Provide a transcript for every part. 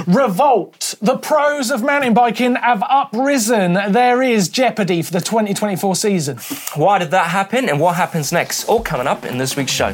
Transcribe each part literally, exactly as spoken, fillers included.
Revolt. The pros of mountain biking have uprisen. There is jeopardy for the twenty twenty-four season. Why did that happen and what happens next? All coming up in this week's show.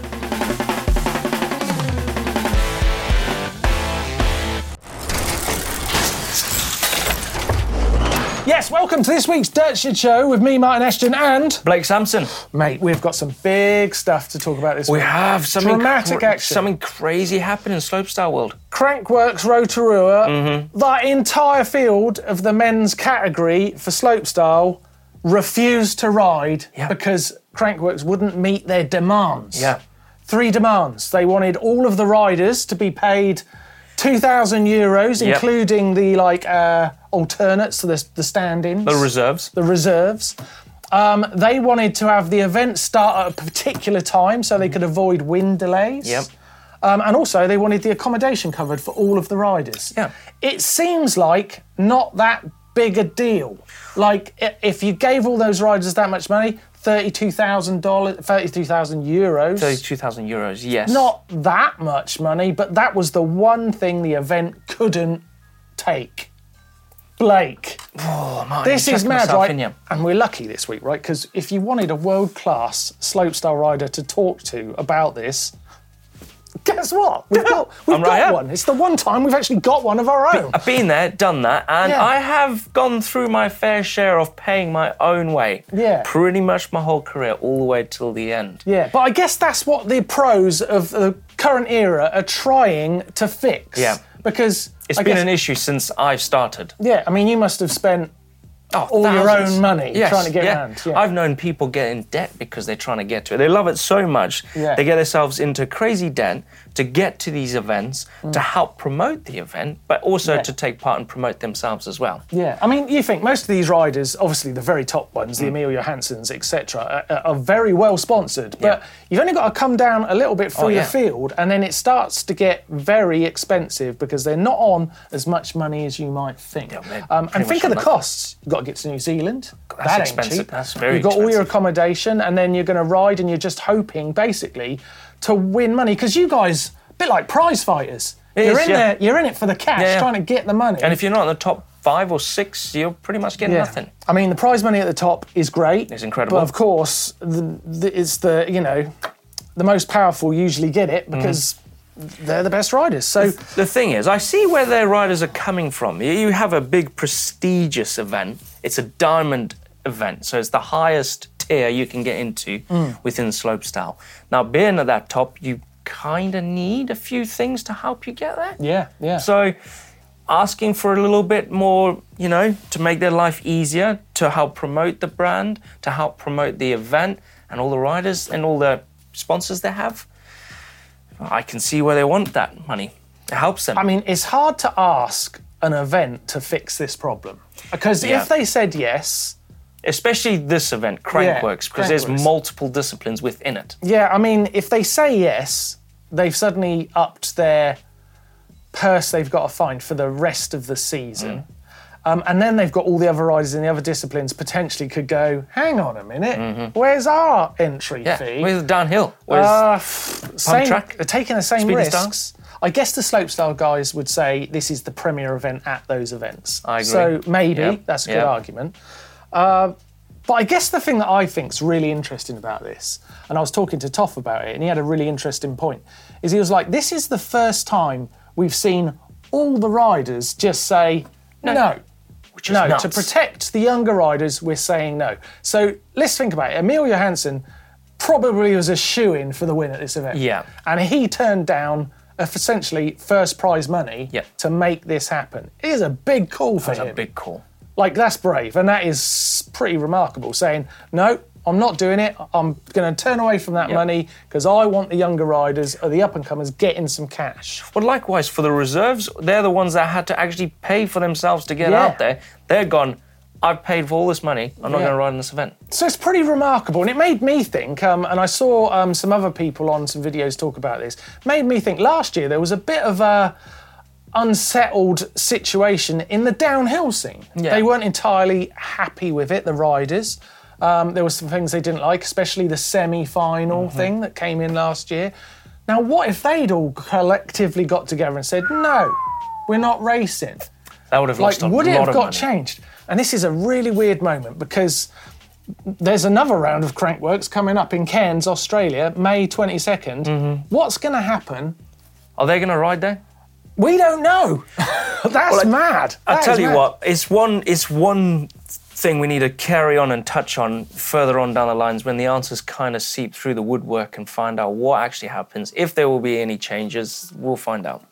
Yes, welcome to this week's Dirt Shit Show with me, Martin Ashton, and... Blake Sampson. Mate, we've got some big stuff to talk about this we week. We have something dramatic cr- action. Something crazy happened in slopestyle world. Crankworx Rotorua, mm-hmm. that entire field of the men's category for slopestyle refused to ride yeah. because Crankworx wouldn't meet their demands. Yeah. Three demands. They wanted all of the riders to be paid two thousand euros, yep. including the like uh, alternates to the, the stand-ins. The reserves. The reserves. Um, they wanted to have the event start at a particular time so they could avoid wind delays. Yep. Um, and also they wanted the accommodation covered for all of the riders. Yeah. It seems like not that big a deal. Like, if you gave all those riders that much money, thirty-two thousand dollars, thirty-two thousand euros. thirty-two thousand euros, yes. Not that much money, but that was the one thing the event couldn't take. Blake. Oh, man, this is mad, right? In, yeah. And we're lucky this week, right? Because if you wanted a world-class slopestyle rider to talk to about this, guess what? We've got, we've I'm got right one. It's the one time we've actually got one of our own. I've been there, done that, and yeah. I have gone through my fair share of paying my own way. Yeah. Pretty much my whole career, all the way till the end. Yeah, but I guess that's what the pros of the current era are trying to fix. Yeah. Because It's I been guess, an issue since I've started. Yeah, I mean, you must have spent Oh, all thousands. your own money yes, trying to get yeah. around. Yeah. I've known people get in debt because they're trying to get to it. They love it so much, yeah. they get themselves into crazy debt to get to these events, mm. to help promote the event, but also yeah. to take part and promote themselves as well. Yeah, I mean, you think most of these riders, obviously the very top ones, the mm. Emil Johanssons, et cetera, are, are very well sponsored, but yeah. you've only got to come down a little bit through oh, yeah. the field, and then it starts to get very expensive because they're not on as much money as you might think. Yeah, um, and think of the nothing. costs. You've got to get to New Zealand. That's that expensive. Ain't cheap. That's very You've got expensive. all your accommodation, and then you're going to ride, and you're just hoping, basically, to win money. Because you guys, a bit like prize fighters. It you're is, in yeah. there. You're in it for the cash, yeah, yeah. trying to get the money. And if you're not in the top five or six, you're pretty much getting yeah. nothing. I mean, the prize money at the top is great. It's incredible. But of course, the, the, it's the you know, the most powerful usually get it because. Mm. They're the best riders. So the thing is, I see where their riders are coming from. You have a big prestigious event. It's a diamond event, so it's the highest tier you can get into mm. within slopestyle. Now, being at that top, you kind of need a few things to help you get there. Yeah, yeah. So asking for a little bit more, you know, to make their life easier, to help promote the brand, to help promote the event and all the riders and all the sponsors they have, I can see where they want that money. It helps them. I mean, it's hard to ask an event to fix this problem. Because yeah. if they said yes... Especially this event, Crankworx, yeah, because Crankworx. there's multiple disciplines within it. Yeah, I mean, if they say yes, they've suddenly upped their purse they've got to find for the rest of the season. Mm. Um, and then they've got all the other riders in the other disciplines potentially could go, hang on a minute, mm-hmm. where's our entry yeah. fee? Where's the downhill? Where's uh, same, track? They're taking the same Speedy risks. Star? I guess the slopestyle guys would say this is the premier event at those events. I agree. So maybe yep. that's a good yep. argument. Uh, but I guess the thing that I think's really interesting about this, and I was talking to Toff about it, and he had a really interesting point, is he was like, this is the first time we've seen all the riders just say no. no. Which is no, nuts. To protect the younger riders, we're saying no. So let's think about it. Emil Johansson probably was a shoo-in for the win at this event. Yeah. And he turned down essentially first prize money yep. to make this happen. It is a big call for That's him. a big call. Like, that's brave, and that is pretty remarkable, saying, no, I'm not doing it. I'm going to turn away from that yep. money because I want the younger riders or the up-and-comers getting some cash. Well, likewise, for the reserves, they're the ones that had to actually pay for themselves to get yeah. out there. They're gone, I've paid for all this money, I'm not yeah. going to ride in this event. So it's pretty remarkable, and it made me think, um, and I saw um, some other people on some videos talk about this, made me think last year there was a bit of a unsettled situation in the downhill scene. Yeah. They weren't entirely happy with it, the riders. Um, there were some things they didn't like, especially the semi-final mm-hmm. thing that came in last year. Now, what if they'd all collectively got together and said, no, we're not racing. That would have Like, lost a would it lot have of got money. changed? And this is a really weird moment because there's another round of Crankworx coming up in Cairns, Australia, May twenty-second. Mm-hmm. What's going to happen? Are they going to ride there? We don't know. That's Well, I- mad. I'll That tell is you mad. what, it's one, it's one thing we need to carry on and touch on further on down the lines when the answers kind of seep through the woodwork and find out what actually happens. If there will be any changes, we'll find out.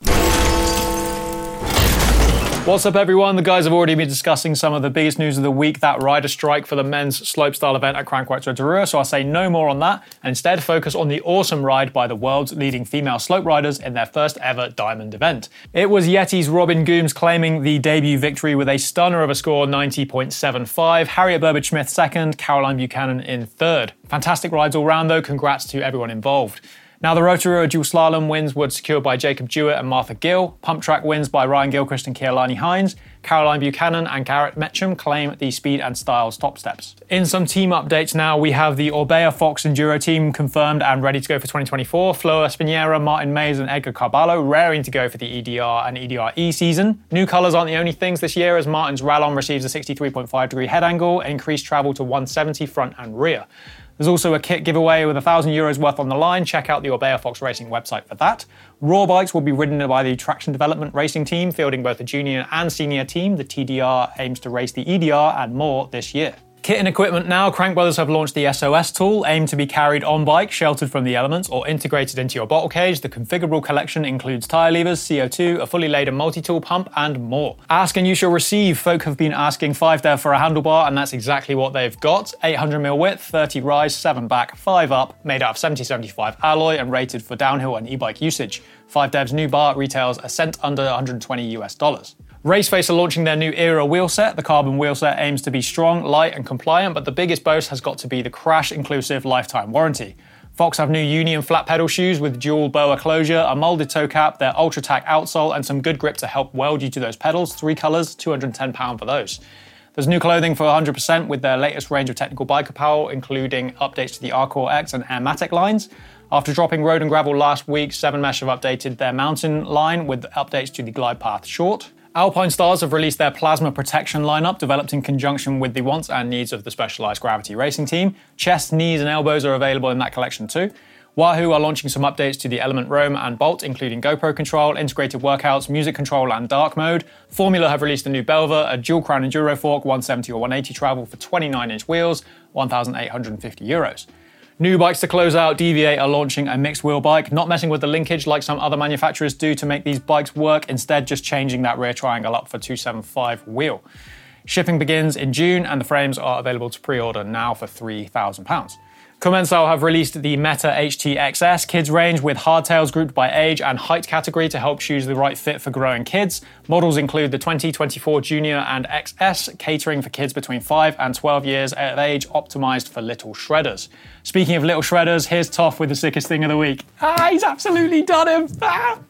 What's up, everyone? The guys have already been discussing some of the biggest news of the week, that rider strike for the men's slopestyle event at Crankworx Rotorua, so I'll say no more on that and instead focus on the awesome ride by the world's leading female slope riders in their first ever diamond event. It was Yeti's Robin Gooms claiming the debut victory with a stunner of a score ninety point seven five, Harriet Burbage-Smith second, Caroline Buchanan in third. Fantastic rides all round though, congrats to everyone involved. Now, the Rotorua dual slalom wins were secured by Jacob Jewett and Martha Gill. Pump track wins by Ryan Gilchrist and Keolani Hines. Caroline Buchanan and Garrett Metcham claim the speed and styles top steps. In some team updates now, we have the Orbea Fox Enduro team confirmed and ready to go for twenty twenty-four. Flo Espinera, Martin Mays and Edgar Carballo raring to go for the E D R and E D R E season. New colours aren't the only things this year as Martin's Rallon receives a sixty-three point five degree head angle and increased travel to one seventy front and rear. There's also a kit giveaway with one thousand euros worth on the line. Check out the Orbea Fox Racing website for that. Raw bikes will be ridden by the Traction Development Racing team, fielding both the junior and senior team. The T D R aims to race the E D R and more this year. Kit and equipment now. Crank Brothers have launched the S O S tool, aimed to be carried on bike, sheltered from the elements, or integrated into your bottle cage. The configurable collection includes tyre levers, C O two, a fully laden multi-tool pump, and more. Ask and you shall receive. Folk have been asking five dev for a handlebar, and that's exactly what they've got. eight hundred millimeter width, thirty rise, seven back, five up, made out of seventy seventy-five alloy, and rated for downhill and e-bike usage. five dev's new bar retails a cent under one hundred twenty US dollars. Raceface are launching their new Era wheel set. The carbon wheel set aims to be strong, light and compliant, but the biggest boast has got to be the crash-inclusive lifetime warranty. Fox have new Union flat pedal shoes with dual boa closure, a molded toe cap, their Ultra-Tac outsole, and some good grip to help weld you to those pedals. Three colours, two hundred ten pounds for those. There's new clothing for one hundred percent with their latest range of technical bike apparel, including updates to the Arcor X and Airmatic lines. After dropping Road and Gravel last week, Seven Mesh have updated their mountain line with updates to the Glide Path Short. Alpine Stars have released their Plasma Protection lineup, developed in conjunction with the wants and needs of the Specialized Gravity Racing team. Chests, knees and elbows are available in that collection too. Wahoo are launching some updates to the Element Roam and Bolt, including GoPro control, integrated workouts, music control and dark mode. Formula have released a new Belva, a dual crown enduro fork, one seventy or one eighty travel for twenty-nine inch wheels, one thousand eight hundred fifty euros. New bikes to close out, Deviate are launching a mixed wheel bike, not messing with the linkage like some other manufacturers do to make these bikes work, instead just changing that rear triangle up for two seventy-five wheel. Shipping begins in June and the frames are available to pre-order now for three thousand pounds. Commensal have released the Meta H T X S kids range with hardtails grouped by age and height category to help choose the right fit for growing kids. Models include the twenty, twenty-four Junior and X S, catering for kids between five and twelve years of age, optimised for little shredders. Speaking of little shredders, here's Toff with the sickest thing of the week. Ah, he's absolutely done him! Ah!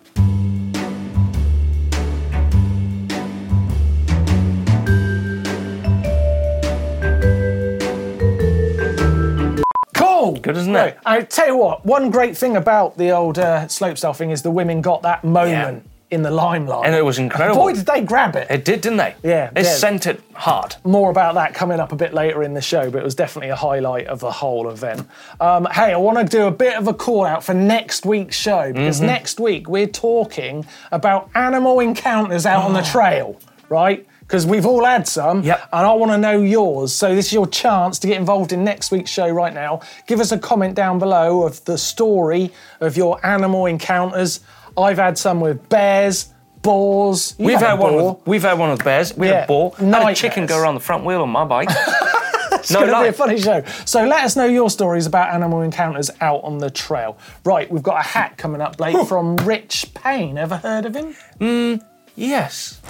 Cool. Good, isn't Right. it? I tell you what, one great thing about the old uh, slopestyle thing is the women got that moment in the limelight. And it was incredible. Boy, did they grab it. It did, didn't they? Yeah, They yeah. sent it hard. More about that coming up a bit later in the show, but it was definitely a highlight of the whole event. Um, hey, I want to do a bit of a call out for next week's show, because Mm-hmm. next week we're talking about animal encounters out on the trail, right? Because we've all had some, Yep. and I want to know yours. So this is your chance to get involved in next week's show right now. Give us a comment down below of the story of your animal encounters. I've had some with bears, boars. You've We've had, a one boar. with, we've had one with bears. We Yeah, had a boar. I had a nightmares. chicken go around the front wheel on my bike. It's no, going to be a lie. funny show. So let us know your stories about animal encounters out on the trail. Right, we've got a hat coming up, Blake, from Rich Payne. Ever heard of him? Yes.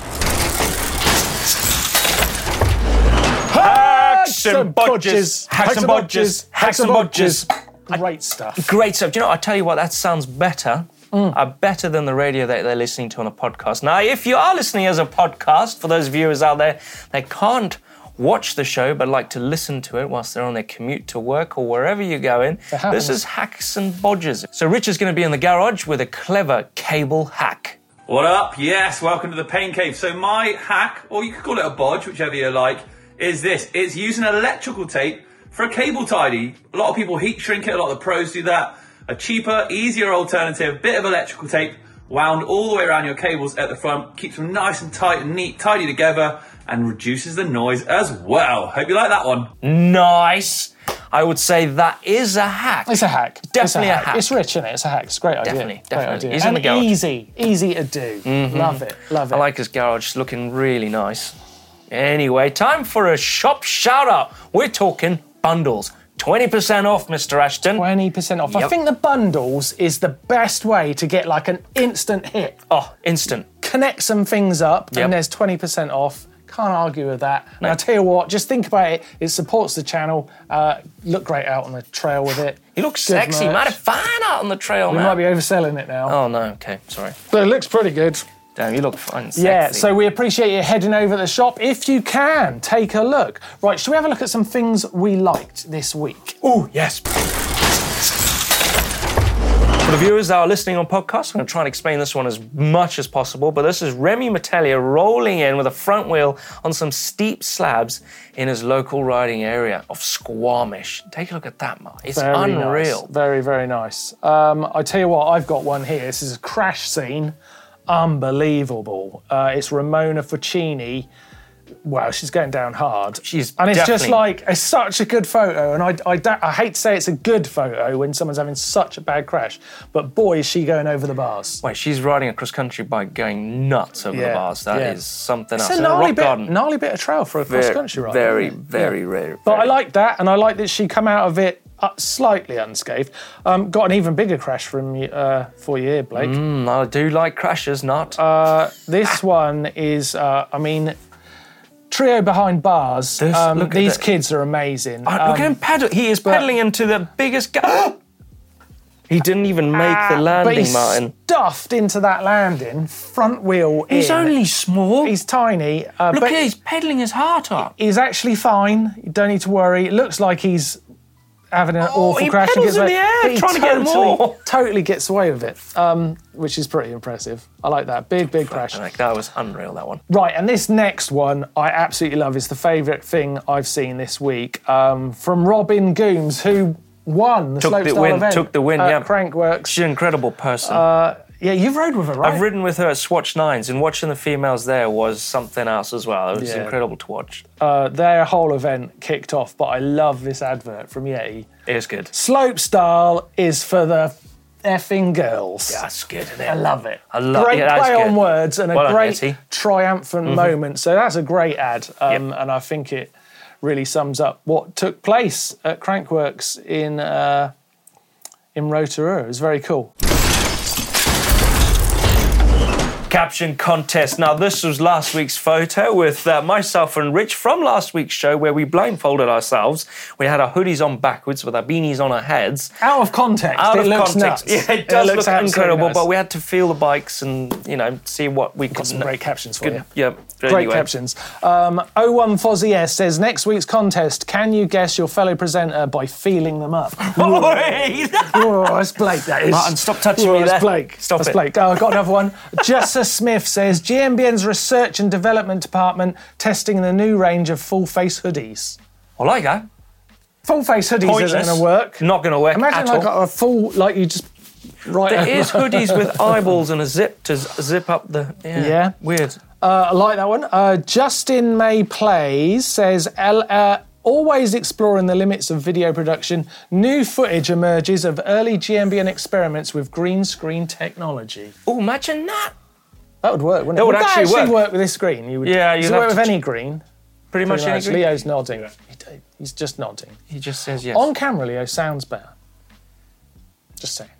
Hacks and bodges, hacks and bodges, hacks and bodges. Great stuff. Great stuff. Do you know, I tell you what, that sounds better. Uh, better than the radio that they're listening to on a podcast. Now, if you are listening as a podcast, for those viewers out there, they can't watch the show but like to listen to it whilst they're on their commute to work or wherever you're going. happens. This is Hacks and Bodges. So Rich is going to be in the garage with a clever cable hack. What up? Yes, welcome to the Pain Cave. So my hack, or you could call it a bodge, whichever you like, is this. It's using electrical tape for a cable tidy. A lot of people heat shrink it, a lot of the pros do that. A cheaper, easier alternative, bit of electrical tape wound all the way around your cables at the front, keeps them nice and tight and neat, tidy together, and reduces the noise as well. Hope you like that one. Nice. I would say that is a hack. It's a hack. Definitely it's a, a hack. hack. It's rich, isn't it? It's a hack. It's a great idea. Definitely, Great definitely. idea. He's in and the garage. easy, easy to do. Mm-hmm. Love it, love it. I like his garage. It's looking really nice. Anyway, time for a shop shout-out. We're talking bundles. twenty percent off, Mister Ashton. twenty percent off. Yep. I think the bundles is the best way to get like an instant hit. Oh, instant. Connect some things up Yep. and there's twenty percent off. Can't argue with that. No. And I'll tell you what, just think about it. It supports the channel. Uh, look great out on the trail with it. You look Good sexy. merch. Might have fine out on the trail, We man. might be overselling it now. Oh, no. Okay, sorry. But it looks pretty good. Damn, you look fine and sexy. Yeah, so we appreciate you heading over to the shop. If you can, take a look. Right, should we have a look at some things we liked this week? Oh, yes. For the viewers that are listening on podcasts, I'm going to try and explain this one as much as possible, but this is Remy Metellier rolling in with a front wheel on some steep slabs in his local riding area of Squamish. Take a look at that, Mark. It's Very unreal. Nice. Very, very nice. Um, I tell you what, I've got one here. This is a crash scene. Unbelievable. Uh, it's Ramona Fucini. Wow, she's going down hard. She's and it's just definitely- like, it's such a good photo. And I, I, don't- I hate to say it's a good photo when someone's having such a bad crash, but boy, is she going over the bars. Wait, she's riding a cross-country bike going nuts over the Yeah, bars. That is yeah. something It's else. a In a gnarly rock bit, garden. gnarly bit of trail for a cross-country ride. Very, isn't it? very Yeah. rare. But I like that, and I like that she come out of it uh, slightly unscathed. Um, got an even bigger crash from you, uh, for you here, Blake. Mm, I do like crashes, not. Uh, this one is, uh, I mean, trio behind bars. This- um, look at these that. kids are amazing. Oh, look Um, at him pedal. He is pedaling into the biggest. Ga- he didn't even make the but landing, he's Martin. stuffed into that landing, front wheel in. He's only small. He's tiny. Uh, Look but at he's pedaling his heart up. he's actually fine. You don't need to worry. It looks like he's having an Oh, awful he crash. pedals gets in away- the air, but he trying to get totally, more. Totally gets away with it, um, which is pretty impressive. I like that. Big, big crash. Like, that was unreal, that one. Right, and this next one I absolutely love. Is the favourite thing I've seen this week um, from Robin Gooms, who won the Took the slopestyle win, event took the win, at yeah. Crankworks. She's an incredible person. Yeah, you've rode with her, right? I've ridden with her at Swatch Nines, and watching the females there was something else as well. It was Yeah. incredible to watch. Uh, their whole event kicked off, but I love this advert from Yeti. It was good. Slopestyle is for the effing girls. That's good, isn't it? I love it. I love Great yeah, that's play good. on words and a Well done, great Yeti. triumphant moment. So that's a great ad, um, Yep. and I think it really sums up what took place at Crankworks in uh, in Rotorua. It was very cool. Caption contest. Now, this was last week's photo with uh, myself and Rich from last week's show where we blindfolded ourselves. We had our hoodies on backwards with our beanies on our heads. Out of context, Out it of looks context. nuts. Yeah, it does looks look absolutely incredible, nuts. but we had to feel the bikes and, you know, see what we could... Got some great captions for you. Yeah, Great anyway. captions. Um, oh one Fozzie S says, next week's contest, can you guess your fellow presenter by feeling them up? Oh, Oh, that's Blake, that is. Martin, stop touching oh, me that's there. Blake. Stop that's it. Blake. Oh, I've got another one. Jessa Smith says, G M B N's Research and Development Department testing the new range of full-face hoodies. I like that. Full-face hoodies Pointless. isn't going to work. Not going to work Imagine at like all. a full, like you just... Right There over. is hoodies with eyeballs and a zip to z- zip up the... Yeah. Yeah. Weird. Uh, I like that one. Uh, Justin May Plays says, L- uh, always exploring the limits of video production, new footage emerges of early G M B N experiments with green screen technology. Oh, imagine that. That would work, wouldn't it? It would that actually actually work. work with this screen? You would, Yeah, you'd Does it have work to with ch- any green? Pretty much Pretty any much. green. Leo's nodding. He- He's just nodding. He just says yes. On camera, Leo sounds better. Just saying.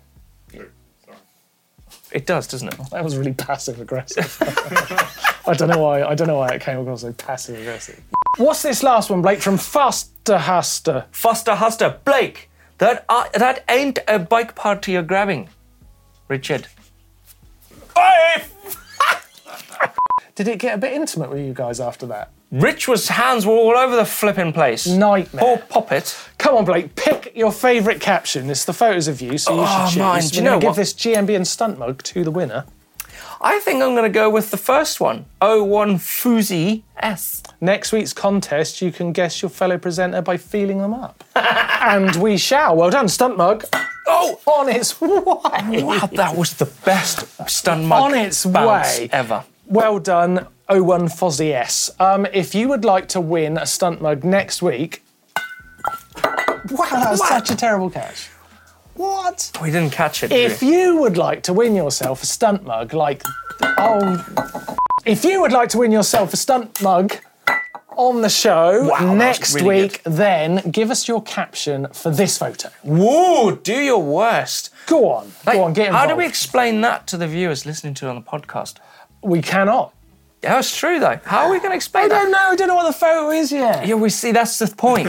It does, doesn't it? That was really passive aggressive. I don't know why. I don't know why it came across so passive aggressive. What's this last one, Blake? From Faster Haster. Foster Huster. Blake, that, uh, that ain't a bike party you're grabbing. Richard. Oi! Did it get a bit intimate with you guys after that? Rich was hands were all over the flipping place. Nightmare. Poor Poppet. Come on, Blake, pick your favourite caption. It's the photos of you, so you Oh, should choose. mine. Do you We're know gonna give what? this G M B N stunt mug to the winner. I think I'm going to go with the first one, oh one Fuzi S. Next week's contest, you can guess your fellow presenter by feeling them up. And we shall. Well done, Stunt Mug. Oh, on its way. Wow, that was the best Stunt Mug on its bounce way ever. Well done, oh one Fozzie S. Um, if you would like to win a Stunt Mug next week... Wow, that was What? such a terrible catch. What? We didn't catch it, did If we? you would like to win yourself a Stunt Mug like... Oh... If you would like to win yourself a Stunt Mug on the show Wow, that was next really week, then give us your caption for this photo. Whoa, do your worst. Go on, Like, go on, get involved. how do we explain that to the viewers listening to it on the podcast? We cannot. Yeah, it's true, though. How are we going to explain I that? don't know, I don't know what the photo is yet. Yeah, we see, that's the point.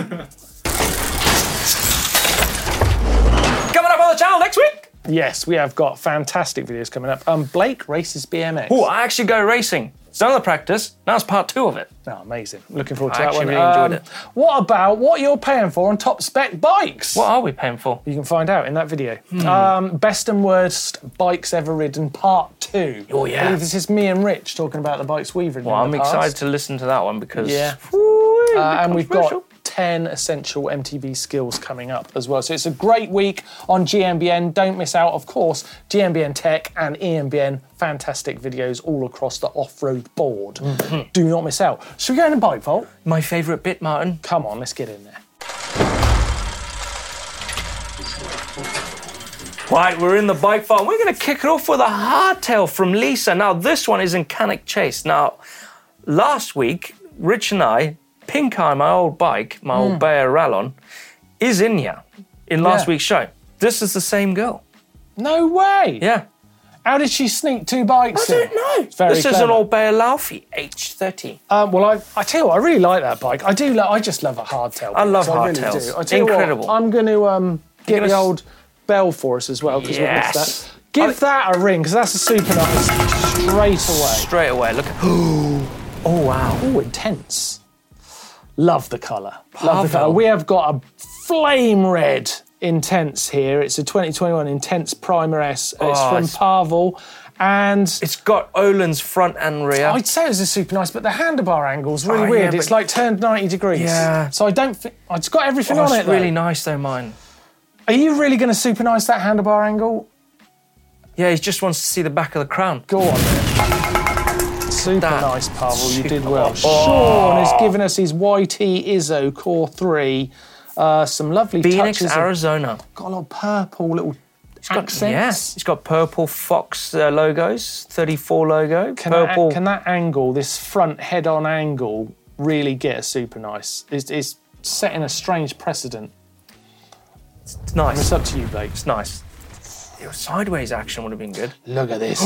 Coming up on the channel next week. Yes, we have got fantastic videos coming up. Um, Blake races B M X. Oh, I actually go racing. It's done the practice. Now it's part two of it. Oh, amazing. Looking forward to I that one. actually really enjoyed it. What about what you're paying for on top spec bikes? What are we paying for? You can find out in that video. Hmm. Um, best and worst bikes ever ridden, part two. Oh, yeah. I believe this is me and Rich talking about the bikes we've ridden. Well, in I'm the past. excited to listen to that one because... Yeah. Woo, Uh, and we've controversial. got ten essential M T B skills coming up as well. So it's a great week on G M B N. Don't miss out, of course, G M B N Tech and E M B N. Fantastic videos all across the off-road board. Mm-hmm. Do not miss out. Should we go in the bike vault? My favourite bit, Martin. Come on, let's get in there. Right, we're in the bike farm. We're going to kick it off with a hardtail from Lisa. Now, this one is in Canic Chase. Now, last week, Rich and I, Pink Eye, my old bike, my old Bayer Rallon, is in here in last Yeah. week's show. This is the same girl. No way! Yeah. How did she sneak two bikes I in? don't know. It's very this is clever. an old Bayer Laufey H thirty. Um, well, I, I tell you what, I really like that bike. I do. Lo- I just love a hardtail. I love bike, I really hardtails. do. I tell you what, Incredible. I'm going to um, get gonna the s- old bell for us as well because we've Yes. missed that. Give that a ring because that's a super nice. Straight away. Straight away. Look at. Oh, wow. Oh, intense. Love the colour. Love the Pavel. colour. We have got a flame red intense here. It's a twenty twenty-one Intense Primer S. It's Oh, from it's- Pavel. And It's got Olin's front and rear. I'd say it's a super nice, but the handlebar angle's really Oh, yeah, weird. It's but- like turned ninety degrees. Yeah. So I don't think it's got everything Oh, on it's it. though. really nice, though, mine. Are you really going to super nice that handlebar angle? Yeah, he just wants to see the back of the crown. Go on then. Super That- nice, Pavel. You did well. Oh. Sean has given us his Y T Izzo Core three. Uh, some lovely Phoenix, touches. of- Arizona. got a lot of purple little accents. Yes, it's got purple Fox uh, logos, thirty-four logo, Can purple. that, can that angle, this front head-on angle, really get a super nice? It's, it's setting a strange precedent. It's nice. It's up to you, Blake. It's nice. Your sideways action would have been good. Look at this.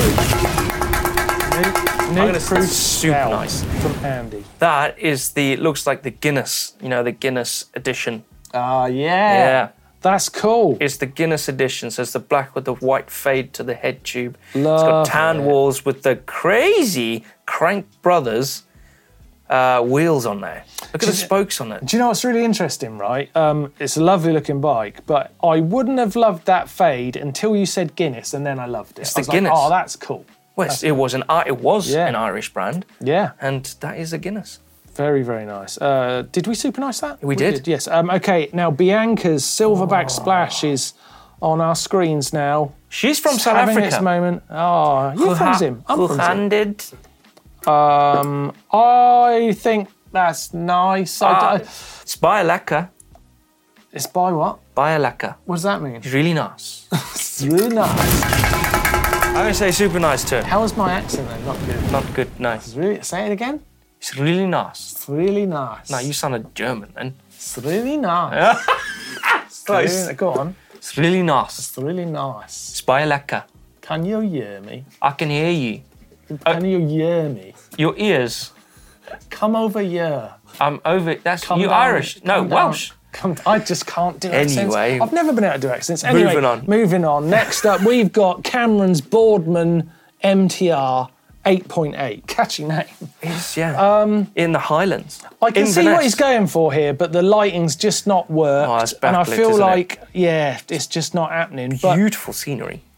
Nuke gonna say proof super scout nice. from Andy. That is the, it looks like the Guinness, you know, the Guinness edition. Ah, yeah. Yeah. That's cool. It's the Guinness edition, so it's the black with the white fade to the head tube. It's Love got tan it. walls with the crazy Crank Brothers uh, wheels on there. Look at the spokes on it. Do you know what's really interesting, right? Um, it's a lovely looking bike, but I wouldn't have loved that fade until you said Guinness, and then I loved it. It's I the was like, Guinness. oh, that's cool. Well, it's- it was an it was Yeah. an Irish brand, Yeah, and that is a Guinness. very, very nice. Uh, did we super nice that? We did. Yes. Um, okay, now Bianca's Silverback Splash is on our screens now. She's from It's South having Africa. its moment. Oh, you're from Zim. I'm from Zim. Handed. Um, I think that's nice. I Ah. d- It's by Lekker. it's by what? By Lekker. What does that mean? It's really nice. It's really nice. I'm gonna say super nice too. How was my accent then? Not good. Not good, nice. It's really, say it again. It's really nice. It's really nice. No, you sounded German then. It's really nice. It's really- Go on. It's really nice. It's really nice. It's by Lekker. Can you hear me? I can hear you. Can you hear me? Your ears. Come over here. I'm over. That's Come you down. Irish. No, Come down. Welsh. Come, I just can't do accents. Anyway. I've never been able to do accents. Anyway, Moving on. Moving on. Next up, we've got Cameron's Boardman M T R eight point eight. Catchy name. It's, yeah. Um, in the Highlands. I can see what Inverness. he's going for here, but the lighting's just not worked. Oh, it's and I backlit, feel isn't it? like, yeah, it's just not happening. But Beautiful scenery.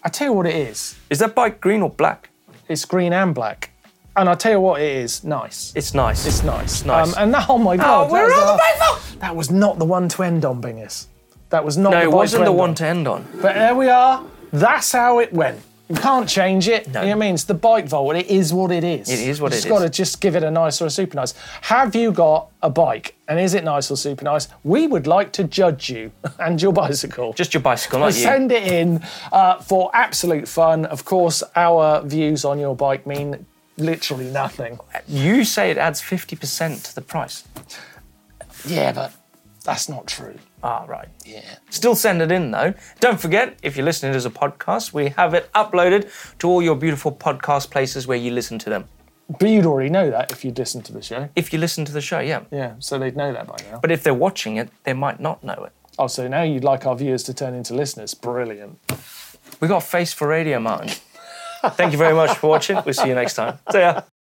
I tell you what it is. Is that bike green or black? It's green and black. And I tell you what, it is nice. It's nice. It's nice. It's nice. Um, and that, oh my God. Oh, we're that on was, the uh, way. That was not the one to end on, Bingus. That was not No, the it bike wasn't to the end one on. to end on. But there we are. That's how it went. You can't change it. No. You know what I mean? It's the bike vault. It is what it is. It is what you it just is. got to just give it a nice or a super nice. Have you got a bike? And is it nice or super nice? We would like to judge you and your bicycle. Just your bicycle, not you. Send it in uh, for absolute fun. Of course, our views on your bike mean literally nothing. You say it adds fifty percent to the price. Yeah, but that's not true. Ah, right. Yeah. Still send it in, though. Don't forget, if you're listening as a podcast, we have it uploaded to all your beautiful podcast places where you listen to them. But you'd already know that if you'd listened to the show. If you listen to the show, yeah. Yeah, so they'd know that by now. But if they're watching it, they might not know it. Oh, so now you'd like our viewers to turn into listeners. Brilliant. We got face for radio, Martin. Thank you very much for watching. We'll see you next time. See ya.